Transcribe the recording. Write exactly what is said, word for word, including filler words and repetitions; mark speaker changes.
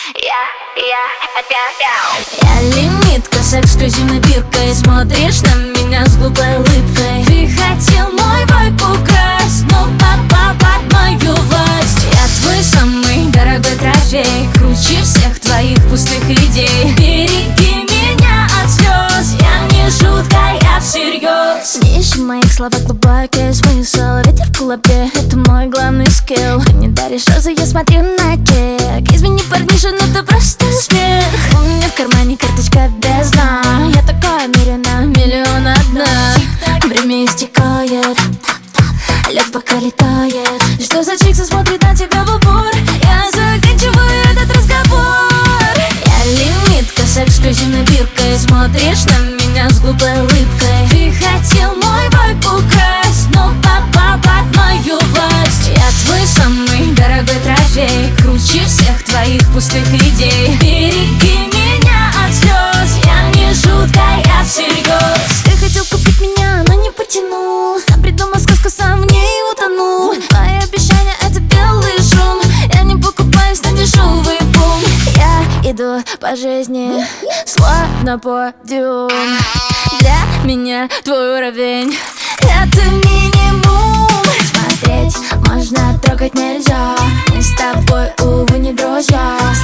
Speaker 1: Я, я, я, я лимитка с эксклюзивной биркой. Смотришь на меня с глупой улыбкой. Ты хотел мой вайб украсть, но попал под мою власть. Я твой самый дорогой трофей, круче всех твоих пустых идей. Береги меня от слез, я не шутка, я всерьез. Не ищи в моих словах глубокий смысл. Ветер в кулаке, это мой главный скилл. Ты не даришь розы, я смотрю на чек. Извини, парниша, но это просто смех. У меня в кармане карточка без дна. Я такая мире на миллион одна. Время истекает, лед пока летает. Что за чикса смотрит на тебя в упор? Я заканчиваю этот разговор. Я лимитка с эксклюзивной биркой. Смотришь на меня с глупой улыбкой. Ты хотел мой вайб украсть, но попал под мою власть. Я твой самый дорогой трофей, круче всех твоих пустых идей. Береги меня от слез, я не шутка, я всерьез. Ты хотел купить меня, но не потянул. Сам придумал сказку, сам в ней утонул. Твои обещания — это белый шум. Я не покупаюсь на дешевый бум. Я иду по жизни, словно подиум. Для меня твой уровень — это минимум. Смотреть можно, трогать нельзя. Мы с тобой, увы, не друзья.